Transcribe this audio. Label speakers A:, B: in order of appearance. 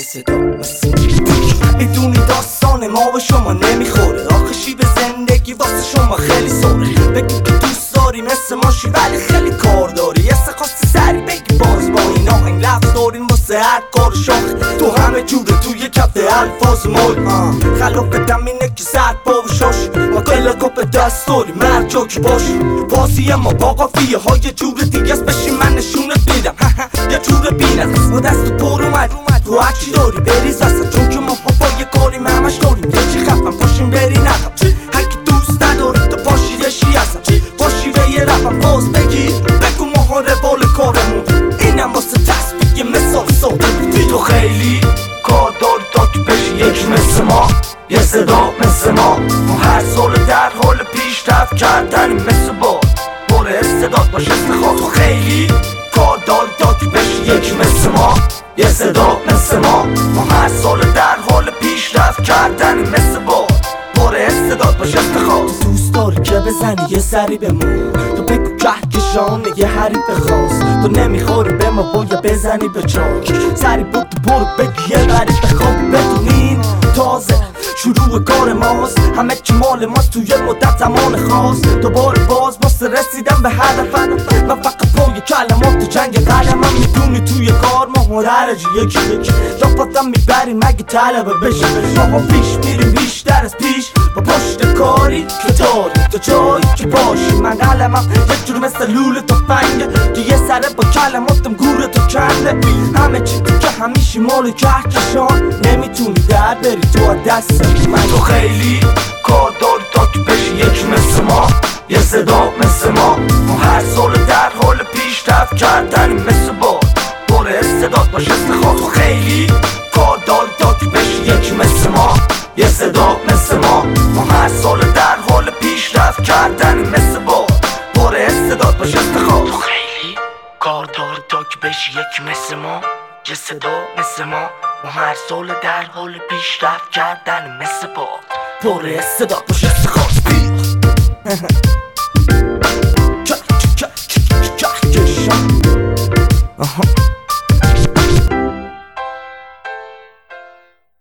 A: صدا مثل میدونی داستان ما به شما نمیخوره، آخه شیب زندگی واسه شما خیلی سوره. بگی که دوست داری مثل ماشی ولی خیلی کار داری، یه خواستی سری بگی باز با این آهنگ لفظ دارین واسه هر کار شاخ. تو همه جوره توی کفت الفاظ مال خلافت اینه که سر پا و شاش ما کلا به دست داری مرد جاکی باش. بازی ما با قافیه های جور دیگه است، بشین من نشونت میدم یه جور بینست با دست پر اومد تو هرچی داری بریز اصلا، چون که ما با یه کاریم همش داریم یکی خفم پاشیم بری نقم. هرکی دوست نداری تو پاشی یشی هستم، پاشی به یه رفم باز بگیر بگو ماها روال کارمون اینم واسه تسبیح یه مثال ساده بودی. تو خیلی کار داری تا که بشی یکی مثل ما، یه صدا مثل ما هر سال در حال پیشرفت کردنی مثل باد پر استعداد باش استخواب. تو خیلی کار داری تا که بشی یکی مثل ما، یه صدا مثل ما هر سال در حال پیشرفت کردنی مثل باد پر استعداد باش استخواب. تو دوست داری که بزنی یه سری به ما، تو بگو کهکشان یه حریف خاص، تو نمیخوری به ما باید بزنی به چاک. سری بود برو بگی یه غریب بخواب، بدونین تازه شروع کار ماست، همه چی مال ماست توی مدت زمان خاص. دوباره باز واسه رسیدن به هدف من فقط پای کلمات جنگ قلمم. میدونی توی کار ما درجه یکی رفتم میبریم مگه طلبه بشه، ما پیش میریم بیشتر از پیش با پشت کاری که داری تو جایی که باشی. من قلمم یک جور مثل لوله تفنگه که یه سره با کلماتم گوره تو کنده. همه چی تو که همیشه مال کهکشان نمیتونی در بری تو دست من. تو خیلی کار داری تا که بشی یکی مثل ما، یه صدا مثل ما هر سال در حال پیشرفت کردنی مثل باد پر استعداد باش استخواب. تو خیلی کار داری تا که بشی یکی مثل ما، یه صدا مثل ما هر سال در حال پیشرفت کردنی مثل باد پر استعداد باش استخواب. تو خیلی کار داری تا که بشی یکی مثل ما، یه صدا مثل ما هر سال در حال پیشرفت کردن مثل باد پر استعداد باش استخواب.